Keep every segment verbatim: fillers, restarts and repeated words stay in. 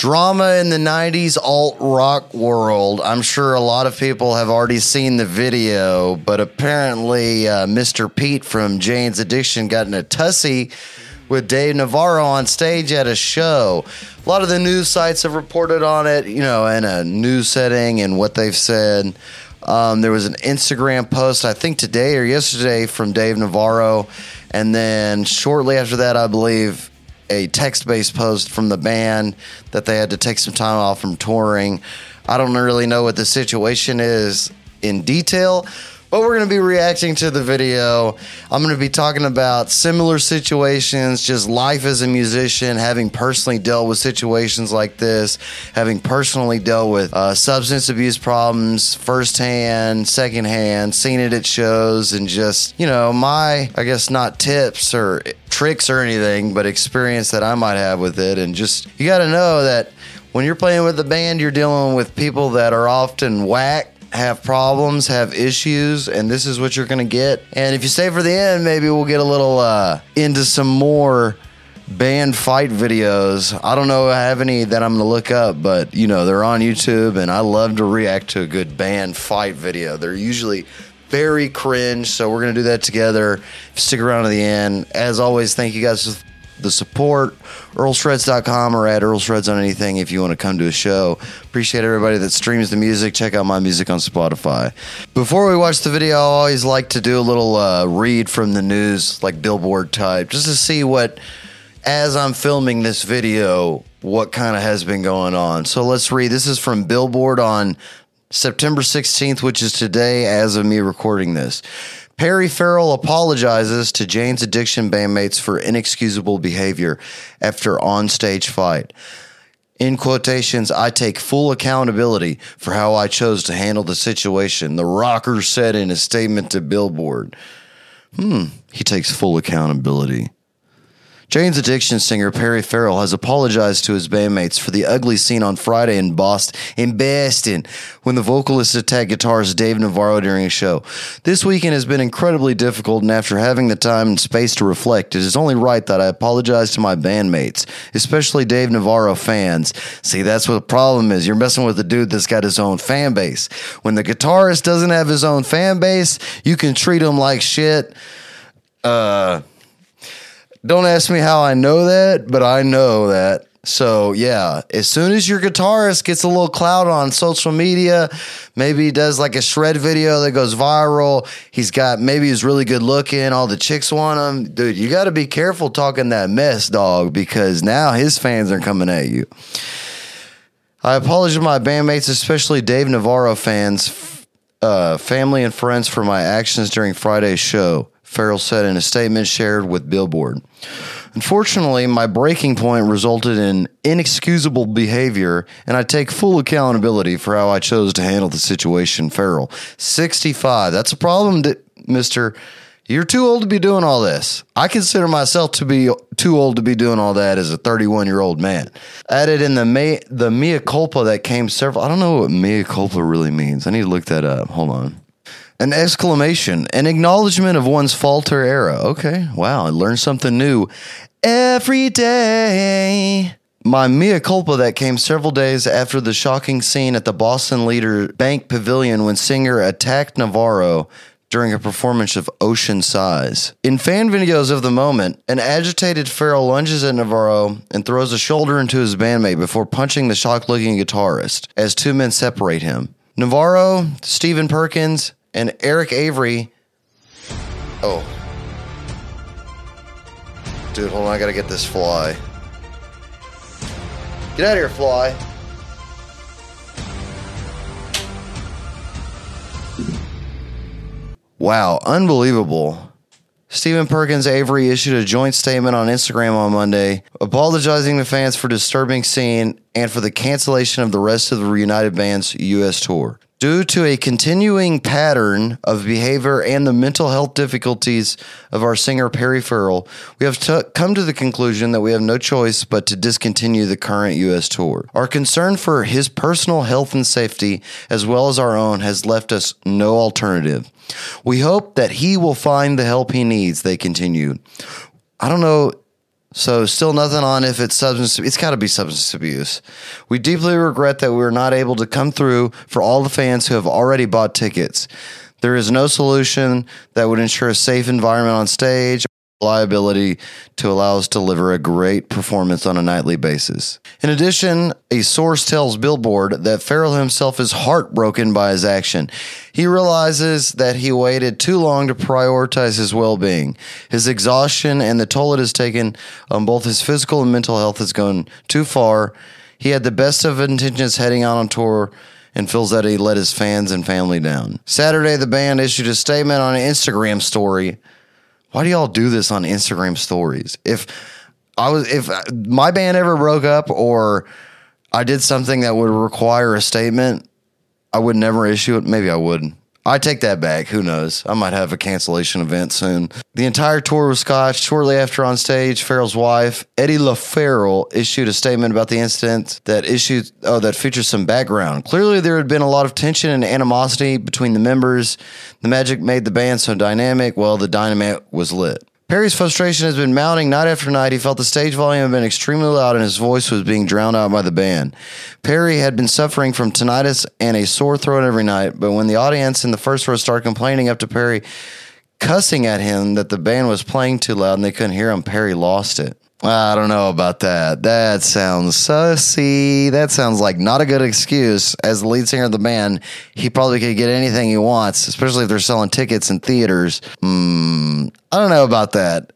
Drama in the nineties alt-rock world. I'm sure a lot of people have already seen the video, but apparently uh, Mister Pete from Jane's Addiction got in a tussy with Dave Navarro on stage at a show. A lot of the news sites have reported on it, you know, in a news setting and what they've said. Um, there was an Instagram post, I think today or yesterday, from Dave Navarro, and then shortly after that, I believe, a text-based post from the band that they had to take some time off from touring. I don't really know what the situation is in detail, but we're going to be reacting to the video. I'm going to be talking about similar situations, just life as a musician, having personally dealt with situations like this, having personally dealt with uh, substance abuse problems firsthand, secondhand, seen it at shows, and just, you know, my, I guess, not tips or tricks or anything, but experience that I might have with it. And just, you got to know that when you're playing with a band, you're dealing with people that are often whack, have problems, have issues, and this is what you're going to get. And if you stay for the end, maybe we'll get a little uh, into some more band fight videos. I don't know if I have any that I'm going to look up, but, you know, they're on YouTube, and I love to react to a good band fight video. They're usually very cringe, so we're going to do that together. Stick around to the end. As always, thank you guys for the support. Earl Shreds dot com or at Earl Shreds on anything if you want to come to a show. Appreciate everybody that streams the music. Check out my music on Spotify. Before we watch the video, I always like to do a little uh, read from the news, like Billboard type, just to see what, as I'm filming this video, what kind of has been going on. So let's read. This is from Billboard on September sixteenth, which is today as of me recording this. Perry Farrell apologizes to Jane's Addiction bandmates for inexcusable behavior after on-stage fight. In quotations, I take full accountability for how I chose to handle the situation, the rocker said in a statement to Billboard. Hmm, he takes full accountability. Jane's Addiction singer Perry Farrell has apologized to his bandmates for the ugly scene on Friday in Boston, in Boston, when the vocalist attacked guitarist Dave Navarro during a show. This weekend has been incredibly difficult, and after having the time and space to reflect, it is only right that I apologize to my bandmates, especially Dave Navarro fans. See, that's what the problem is. You're messing with a dude that's got his own fan base. When the guitarist doesn't have his own fan base, you can treat him like shit. Uh... Don't ask me how I know that, but I know that. So, yeah, as soon as your guitarist gets a little clout on social media, maybe he does like a shred video that goes viral, he's got, maybe he's really good looking, all the chicks want him. Dude, you got to be careful talking that mess, dog, because now his fans are coming at you. I apologize to my bandmates, especially Dave Navarro fans, uh, family and friends for my actions during Friday's show, Farrell said in a statement shared with Billboard. Unfortunately, my breaking point resulted in inexcusable behavior, and I take full accountability for how I chose to handle the situation, Farrell. sixty-five. That's a problem, Mister You're too old to be doing all this. I consider myself to be too old to be doing all that as a thirty-one-year-old man. Added in the me- the mea culpa that came several... I don't know what mea culpa really means. I need to look that up. Hold on. An exclamation, an acknowledgement of one's fault or error. Okay, wow, I learned something new every day. My mea culpa that came several days after the shocking scene at the Boston Leader Bank Pavilion when singer attacked Navarro during a performance of Ocean Size. In fan videos of the moment, an agitated Farrell lunges at Navarro and throws a shoulder into his bandmate before punching the shocked-looking guitarist as two men separate him. Navarro, Stephen Perkins, and Eric Avery. Oh. Dude, hold on. I gotta get this fly. Get out of here, fly. Wow. Unbelievable. Stephen Perkins Avery issued a joint statement on Instagram on Monday, apologizing to fans for disturbing scene and for the cancellation of the rest of the Reunited Band's U S tour. Due to a continuing pattern of behavior and the mental health difficulties of our singer Perry Farrell, we have t- come to the conclusion that we have no choice but to discontinue the current U S tour. Our concern for his personal health and safety, as well as our own, has left us no alternative. We hope that he will find the help he needs, they continued. I don't know. So still nothing on if it's substance. It's got to be substance abuse. We deeply regret that we were not able to come through for all the fans who have already bought tickets. There is no solution that would ensure a safe environment on stage, reliability to allow us to deliver a great performance on a nightly basis. In addition, a source tells Billboard that Farrell himself is heartbroken by his action. He realizes that he waited too long to prioritize his well-being. His exhaustion and the toll it has taken on both his physical and mental health has gone too far. He had the best of intentions heading out on tour and feels that he let his fans and family down. Saturday, the band issued a statement on an Instagram story. Why do y'all do this on Instagram stories? If I was, if my band ever broke up or I did something that would require a statement, I would never issue it. Maybe I would. I take that back. Who knows? I might have a cancellation event soon. The entire tour was scotched. Shortly after on stage, Farrell's wife, Eddie LaFarrell, issued a statement about the incident that issued oh that features some background. Clearly, there had been a lot of tension and animosity between the members. The magic made the band so dynamic. Well, the dynamite was lit. Perry's frustration has been mounting night after night. He felt the stage volume had been extremely loud and his voice was being drowned out by the band. Perry had been suffering from tinnitus and a sore throat every night, but when the audience in the first row started complaining up to Perry, cussing at him that the band was playing too loud and they couldn't hear him, Perry lost it. I don't know about that. That sounds sussy. That sounds like not a good excuse. As the lead singer of the band, he probably could get anything he wants, especially if they're selling tickets in theaters. Hmm, I don't know about that.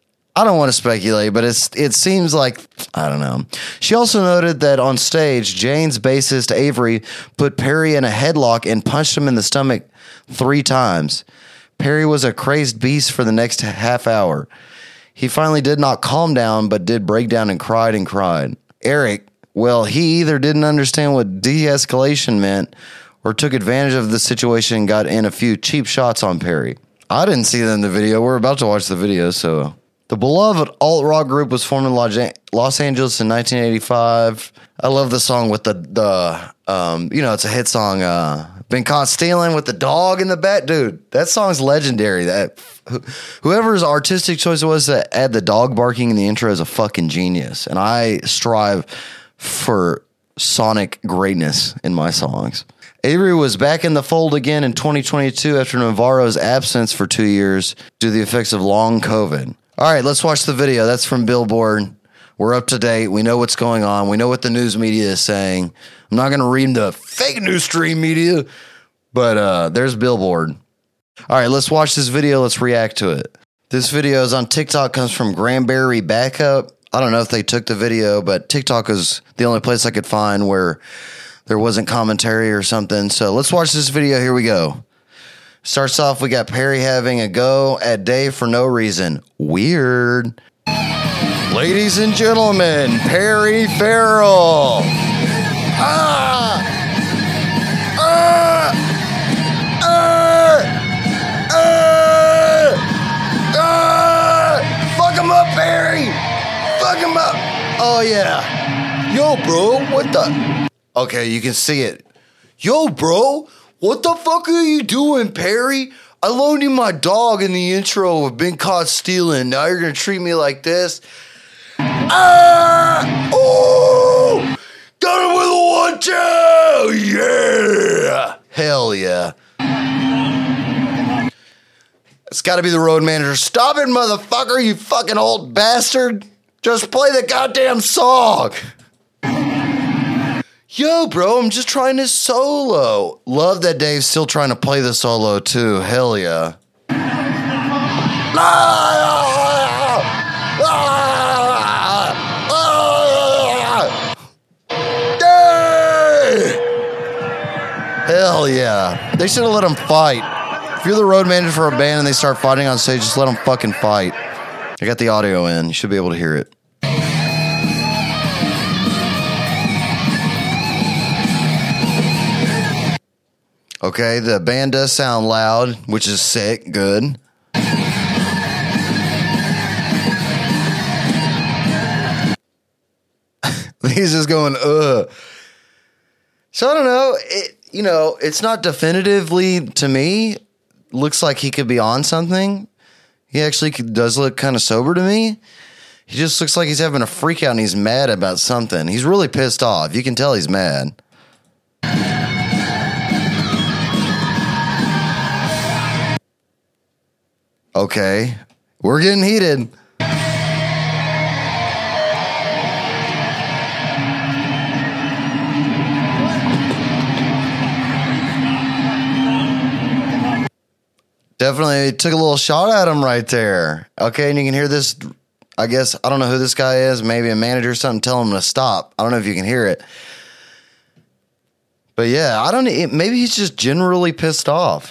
I don't want to speculate, but it's it seems like, I don't know. She also noted that on stage, Jane's bassist Avery put Perry in a headlock and punched him in the stomach three times. Perry was a crazed beast for the next half hour. He finally did not calm down, but did break down and cried and cried. Eric, well, he either didn't understand what de-escalation meant or took advantage of the situation and got in a few cheap shots on Perry. I didn't see that in the video. We're about to watch the video, so... The beloved alt-rock group was formed in Los Angeles in nineteen eighty-five. I love the song with the, the um, you know, it's a hit song, uh, Been Caught Stealing with the dog in the back. Dude, that song's legendary. That whoever's artistic choice it was to add the dog barking in the intro is a fucking genius. And I strive for sonic greatness in my songs. Avery was back in the fold again in twenty twenty-two after Navarro's absence for two years due to the effects of long COVID. All right, let's watch the video. That's from Billboard. We're up to date. We know what's going on. We know what the news media is saying. I'm not going to read the fake news stream media, but uh, there's Billboard. All right, let's watch this video. Let's react to it. This video is on TikTok, comes from Granberry Backup. I don't know if they took the video, but TikTok is the only place I could find where there wasn't commentary or something. So let's watch this video. Here we go. Starts off, we got Perry having a go at Dave for no reason. Weird. Ladies and gentlemen, Perry Farrell. Ah! Ah! Ah! Ah! Ah! Fuck him up, Perry! Fuck him up! Oh, yeah. Yo, bro, what the... Okay, you can see it. Yo, bro, what the fuck are you doing, Perry? I loaned you my dog in the intro of Been Caught Stealing. Now you're going to treat me like this? Ah! Oh! Got him with a one-two! Yeah! Hell yeah. It's got to be the road manager. Stop it, motherfucker, you fucking old bastard. Just play the goddamn song. Yo, bro, I'm just trying to solo. Love that Dave's still trying to play the solo, too. Hell yeah. Hell yeah. They should have let him fight. If you're the road manager for a band and they start fighting on stage, just let them fucking fight. I got the audio in. You should be able to hear it. Okay, the band does sound loud, which is sick. Good. He's just going, ugh. So I don't know. It, you know, it's not definitively, to me, looks like he could be on something. He actually does look kind of sober to me. He just looks like he's having a freak out and he's mad about something. He's really pissed off. You can tell he's mad. Okay, we're getting heated. Definitely took a little shot at him right there. Okay, and you can hear this, I guess, I don't know who this guy is, maybe a manager or something, tell him to stop. I don't know if you can hear it. But yeah, I don't know, maybe he's just generally pissed off.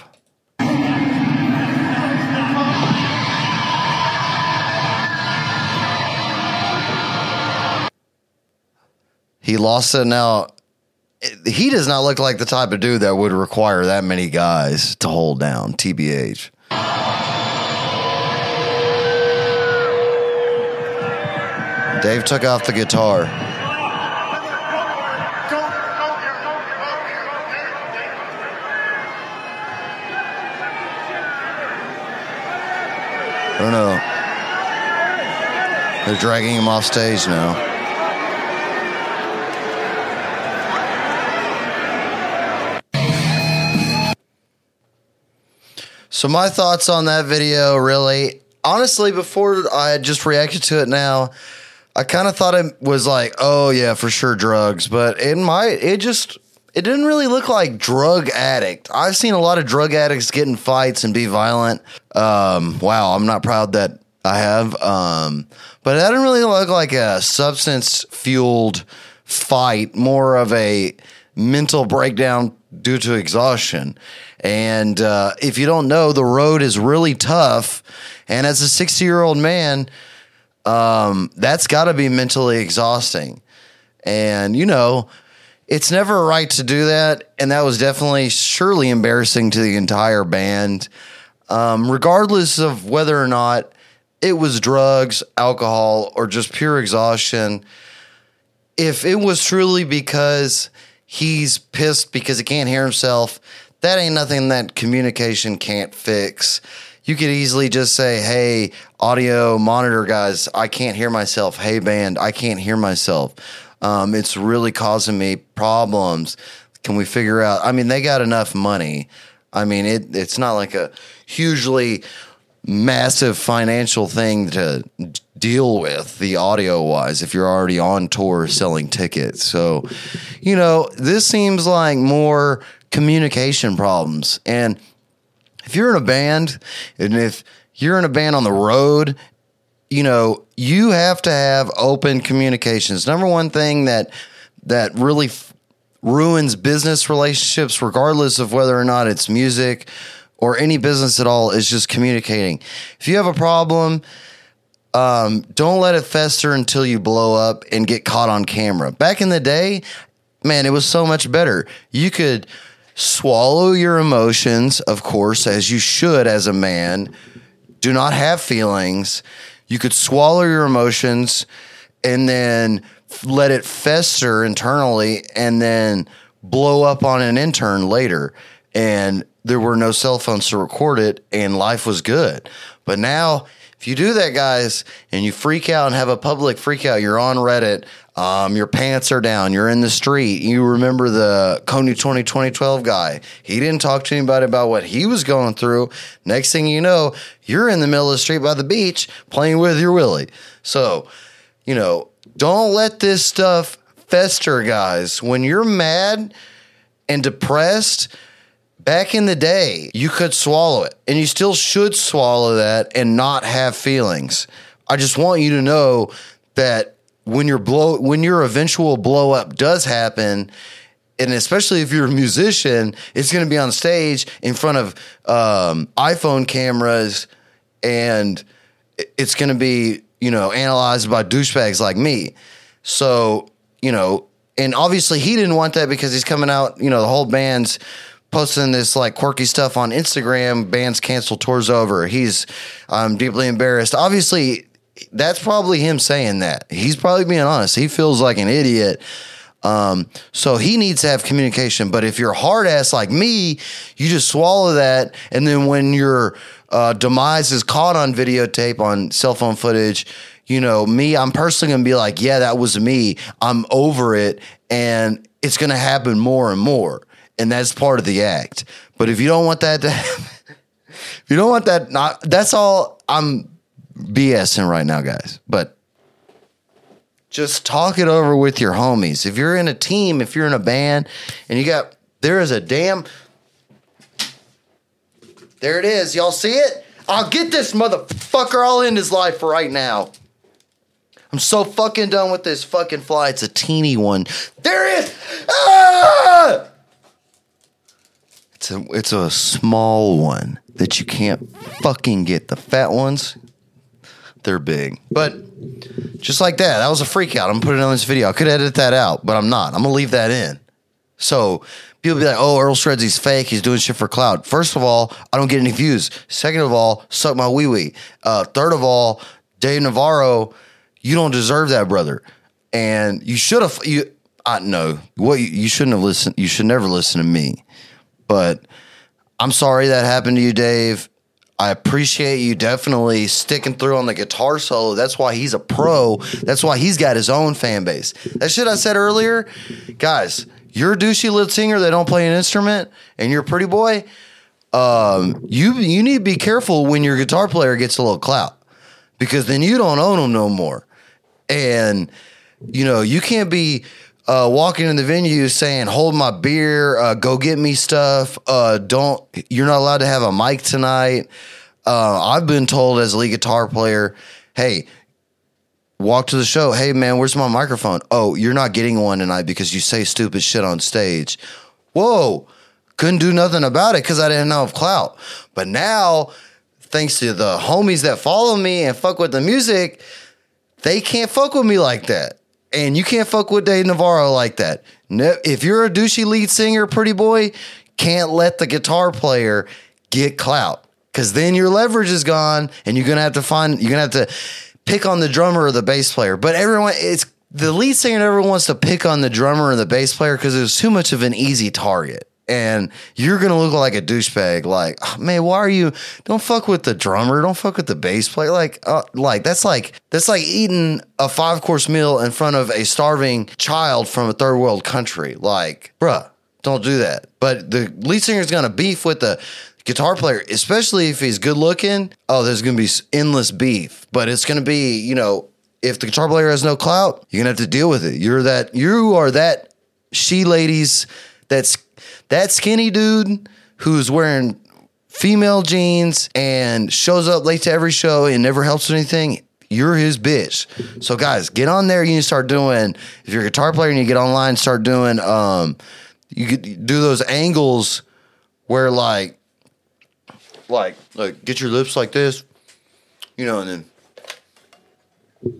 He lost it now. He does not look like the type of dude that would require that many guys to hold down, T B H. Dave took off the guitar. I don't know. They're dragging him off stage now. So my thoughts on that video, really, honestly, before I had just reacted to it now, I kind of thought it was like, oh yeah, for sure drugs, but it might, it just, it didn't really look like drug addict. I've seen a lot of drug addicts get in fights and be violent. Um, wow, I'm not proud that I have. Um, but that didn't really look like a substance fueled fight, more of a mental breakdown due to exhaustion. And uh, if you don't know, the road is really tough. And as a sixty-year-old man, um, that's got to be mentally exhausting. And, you know, it's never right to do that. And that was definitely surely embarrassing to the entire band, um, regardless of whether or not it was drugs, alcohol, or just pure exhaustion. If it was truly because he's pissed because he can't hear himself, that ain't nothing that communication can't fix. You could easily just say, hey, audio monitor guys, I can't hear myself. Hey, band, I can't hear myself. Um, it's really causing me problems. Can we figure out? I mean, they got enough money. I mean, it, it's not like a hugely massive financial thing to deal with the audio wise if you're already on tour selling tickets. So, you know, this seems like more communication problems. And if you're in a band, and if you're in a band on the road, you know, you have to have open communications. Number one thing that that really f- ruins business relationships, regardless of whether or not it's music or any business at all, is just communicating. If you have a problem, um, don't let it fester until you blow up and get caught on camera. Back in the day, man, it was so much better. You could swallow your emotions, of course, as you should as a man. Do not have feelings. You could swallow your emotions and then let it fester internally and then blow up on an intern later. And there were no cell phones to record it, and life was good. But now, if you do that, guys, and you freak out and have a public freak out, you're on Reddit, um, your pants are down, you're in the street. You remember the Coney twenty twelve guy. He didn't talk to anybody about what he was going through. Next thing you know, you're in the middle of the street by the beach playing with your Willie. So, you know, don't let this stuff fester, guys. When you're mad and depressed, back in the day, you could swallow it, and you still should swallow that and not have feelings. I just want you to know that when your blow, when your eventual blow up does happen, and especially if you're a musician, it's going to be on stage in front of um, iPhone cameras, and it's going to be, you know, analyzed by douchebags like me. So, you know, and obviously he didn't want that because he's coming out, you know, the whole band's posting this like quirky stuff on Instagram. Bands cancel, tours over. He's um, deeply embarrassed. Obviously, that's probably him saying that. He's probably being honest. He feels like an idiot. Um, so he needs to have communication. But if you're hard ass like me, you just swallow that. And then when your uh, demise is caught on videotape, on cell phone footage, you know, me, I'm personally going to be like, yeah, that was me. I'm over it. And it's going to happen more and more. And that's part of the act. But if you don't want that to happen, if you don't want that, not, that's all I'm BSing right now, guys. But just talk it over with your homies. If you're in a team, if you're in a band, and you got, there is a damn, there it is. Y'all see it? I'll get this motherfucker all in his life right now. I'm so fucking done with this fucking fly. It's a teeny one. There it is. Ah! It's a, it's a small one that you can't fucking get. The fat ones, they're big. But just like that, that was a freak out. I'm putting it on this video. I could edit that out, but I'm not. I'm going to leave that in. So people be like, oh, Earl Shreds, he's fake. He's doing shit for clout. First of all, I don't get any views. Second of all, suck my wee wee. Uh, third of all, Dave Navarro, you don't deserve that, brother. And you should have, you, I know, what you, you shouldn't have listened. You should never listen to me. But I'm sorry that happened to you, Dave. I appreciate you definitely sticking through on the guitar solo. That's why he's a pro. That's why he's got his own fan base. That shit I said earlier, guys, you're a douchey lead singer that don't play an instrument and you're a pretty boy. Um, you you need to be careful when your guitar player gets a little clout, because then you don't own them no more. And, you know, you can't be uh, walking in the venue saying, hold my beer, uh, go get me stuff. Uh, don't, you're not allowed to have a mic tonight. Uh, I've been told as a lead guitar player, hey, walk to the show. Hey, man, where's my microphone? Oh, you're not getting one tonight because you say stupid shit on stage. Whoa, couldn't do nothing about it because I didn't know of clout. But now, thanks to the homies that follow me and fuck with the music, they can't fuck with me like that. And you can't fuck with Dave Navarro like that. No, if you're a douchey lead singer, pretty boy, can't let the guitar player get clout, because then your leverage is gone and you're going to have to find, you're going to have to pick on the drummer or the bass player. But everyone, it's the lead singer never wants to pick on the drummer or the bass player because it's too much of an easy target. And you're going to look like a douchebag. Like, oh, man, why are you, don't fuck with the drummer. Don't fuck with the bass player. Like, uh, like that's like, that's like eating a five course meal in front of a starving child from a third world country. Like, bruh, don't do that. But the lead singer is going to beef with the guitar player, especially if he's good looking. Oh, there's going to be endless beef, but it's going to be, you know, if the guitar player has no clout, you're going to have to deal with it. You're that, you are that she ladies that's, that skinny dude who's wearing female jeans and shows up late to every show and never helps with anything, you're his bitch. So guys, get on there. You need to start doing, if you're a guitar player and you get online, start doing, um, you could do those angles where like, like, like get your lips like this, you know, and then,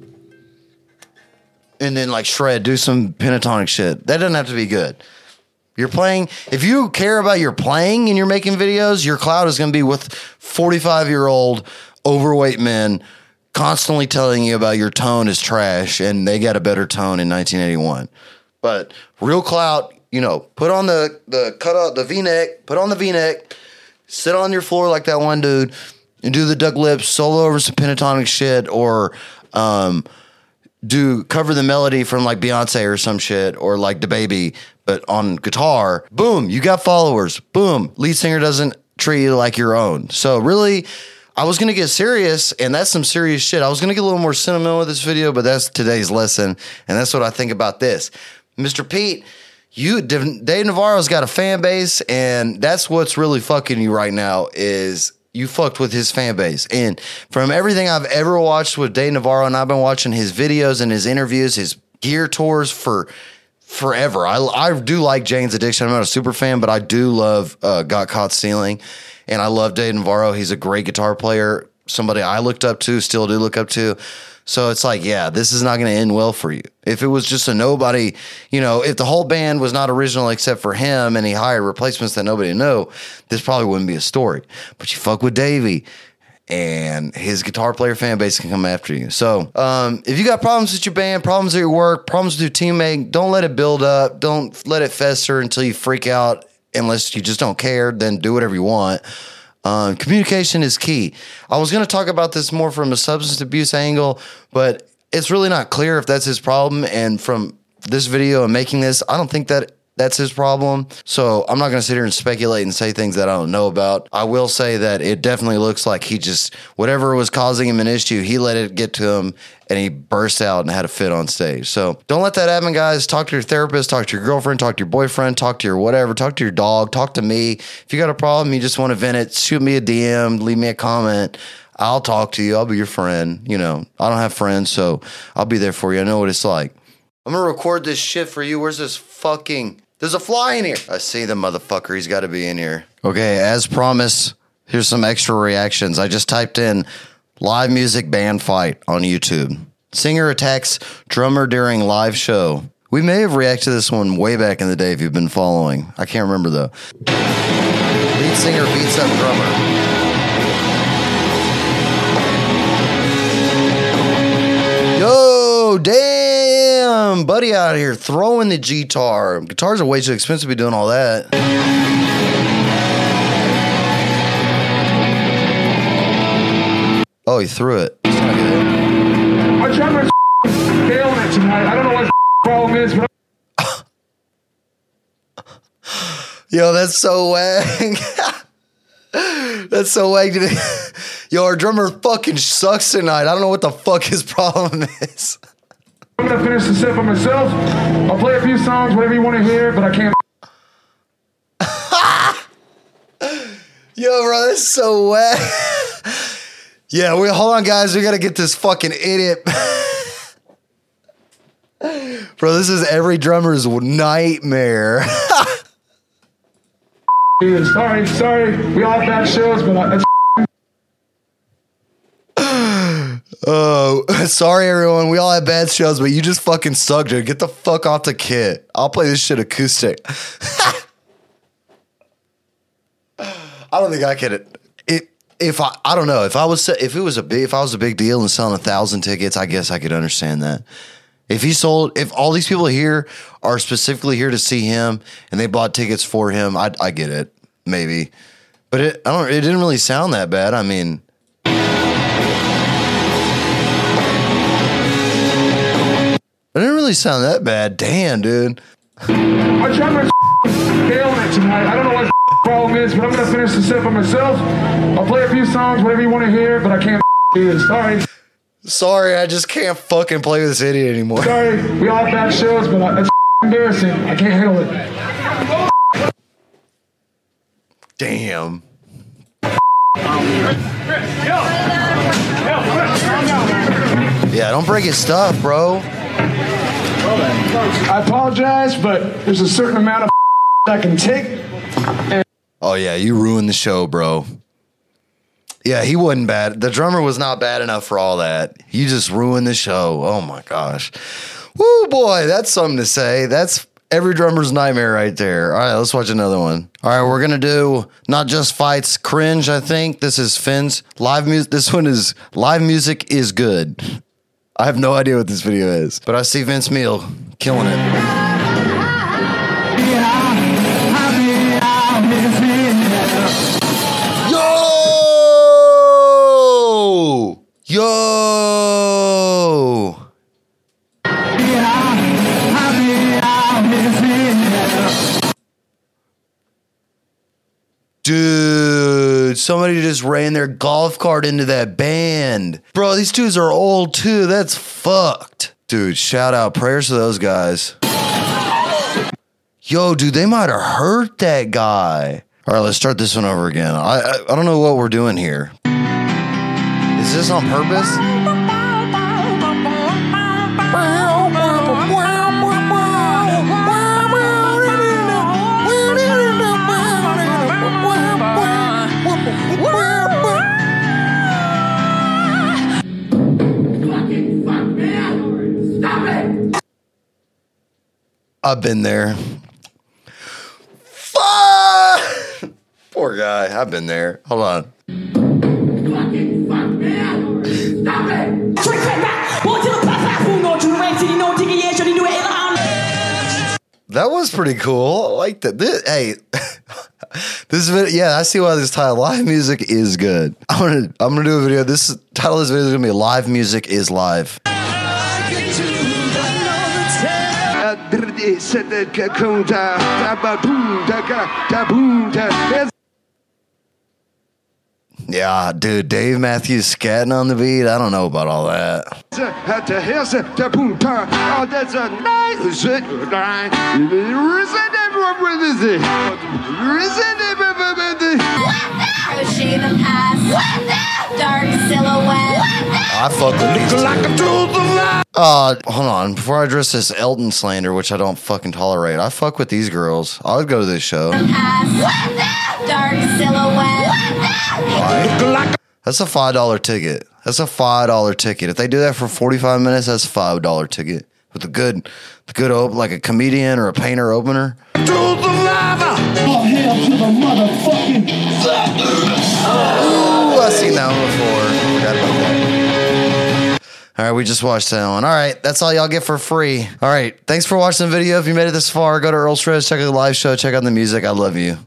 and then like shred, do some pentatonic shit. That doesn't have to be good. You're playing, if you care about your playing and you're making videos, your cloud is going to be with forty-five-year-old overweight men constantly telling you about your tone is trash and they got a better tone in nineteen eighty-one. But real clout, you know, put on the, the cut out, the V-neck, put on the V-neck, sit on your floor like that one dude and do the duck lips, solo over some pentatonic shit, or um, do cover the melody from like Beyonce or some shit, or like DaBaby, but on guitar. Boom, you got followers. Boom, lead singer doesn't treat you like your own. So really, I was going to get serious, and that's some serious shit. I was going to get a little more sentimental with this video, but that's today's lesson, and that's what I think about this. Mister Pete, you, Dave Navarro's got a fan base, and that's what's really fucking you right now is you fucked with his fan base. And from everything I've ever watched with Dave Navarro, and I've been watching his videos and his interviews, his gear tours for forever. I, I do like Jane's Addiction. I'm not a super fan, but I do love uh, Got Caught Stealing. And I love Dave Navarro. He's a great guitar player, somebody I looked up to, still do look up to. So it's like, yeah, this is not going to end well for you. If it was just a nobody, you know, if the whole band was not original except for him and he hired replacements that nobody knew, this probably wouldn't be a story. But you fuck with Davey, and his guitar player fan base can come after you. So um, if you got problems with your band, problems at your work, problems with your teammate, don't let it build up. Don't let it fester until you freak out. Unless you just don't care, then do whatever you want. Um, communication is key. I was going to talk about this more from a substance abuse angle, but it's really not clear if that's his problem. And from this video and making this, I don't think that that's his problem. So I'm not going to sit here and speculate and say things that I don't know about. I will say that it definitely looks like he just, whatever was causing him an issue, he let it get to him and he burst out and had a fit on stage. So don't let that happen, guys. Talk to your therapist, talk to your girlfriend, talk to your boyfriend, talk to your whatever, talk to your dog, talk to me. If you got a problem, you just want to vent it, shoot me a D M, leave me a comment. I'll talk to you. I'll be your friend. You know, I don't have friends, so I'll be there for you. I know what it's like. I'm going to record this shit for you. Where's this fucking... There's a fly in here. I see the motherfucker. He's got to be in here. Okay, as promised, here's some extra reactions. I just typed in live music band fight on YouTube. Singer attacks drummer during live show. We may have reacted to this one way back in the day if you've been following. I can't remember though. Lead singer beats up drummer. Yo, damn, buddy out here throwing the guitar. Guitars are way too expensive to be doing all that. Oh, he threw it. It's not good. My drummer's failing it tonight. I don't know what the problem is, but Yo, that's so wag. That's so wag to me. Yo, our drummer fucking sucks tonight. I don't know what the fuck his problem is. I'm gonna finish the set by myself. I'll play a few songs, whatever you want to hear, but I can't. Yo, bro, that's so wag. Yeah, we hold on, guys. We gotta get this fucking idiot. Bro, this is every drummer's nightmare. Dude, sorry, sorry. We all have bad shows, but I, it's. Oh, sorry, everyone. We all have bad shows, but you just fucking suck, dude. Get the fuck off the kit. I'll play this shit acoustic. I don't think I could. It. If I, I don't know if I was if it was a big if I was a big deal and selling a thousand tickets, I guess I could understand that. If he sold, if all these people here are specifically here to see him and they bought tickets for him, I I get it, maybe, but it I don't. It didn't really sound that bad. I mean, it didn't really sound that bad. Damn, dude. My drummer's failing it tonight. I don't know what the problem is, but I'm gonna finish the set by myself. I'll play a few songs, whatever you want to hear, but I can't do this. Sorry. Sorry, I just can't fucking play with this idiot anymore. Sorry, we all have bad shows, but I, it's embarrassing. I can't handle it. Damn. Yeah, don't break his stuff, bro. I apologize, but there's a certain amount of I can take. And Oh, yeah, you ruined the show, bro. Yeah, he wasn't bad. The drummer was not bad enough for all that. You just ruined the show. Oh, my gosh. Woo, boy, that's something to say. That's every drummer's nightmare right there. All right, let's watch another one. All right, we're going to do Not Just Fights, Cringe, I think. This is Finn's. Live music. This one is Live Music is Good. I have no idea what this video is, but I see Vince Neil killing it. Yo! Yo! Dude, somebody just ran their golf cart into that band. Bro, these dudes are old too. That's fucked. Dude, shout out. Prayers to those guys. Yo, dude, they might have hurt that guy. All right, let's start this one over again. I, I I don't know what we're doing here. Is this on purpose? I've been there. Fuck! Poor guy. I've been there. Hold on. That was pretty cool. I like that. This, hey, this video, yeah, I see why this title live music is good. I'm gonna I'm gonna do a video. This title of this video is gonna be live music is live. Yeah, dude, Dave Matthews scatting on the beat. I don't know about all that. Dark silhouette. I fuck with these two. Uh, hold on. Before I address this Elton slander, which I don't fucking tolerate, I fuck with these girls. I would go to this show. Dark silhouette. Right. That's a five dollar ticket. That's a five dollar ticket. If they do that for forty-five minutes, that's a five dollar ticket. With a good, the good open, like a comedian or a painter opener. To the lava! Oh, hell to the motherfucking... Ooh, I've seen that one before. Forgot about that. All right, we just watched that one. All right, that's all y'all get for free. All right, thanks for watching the video. If you made it this far, go to Earl Shreds, check out the live show, check out the music. I love you.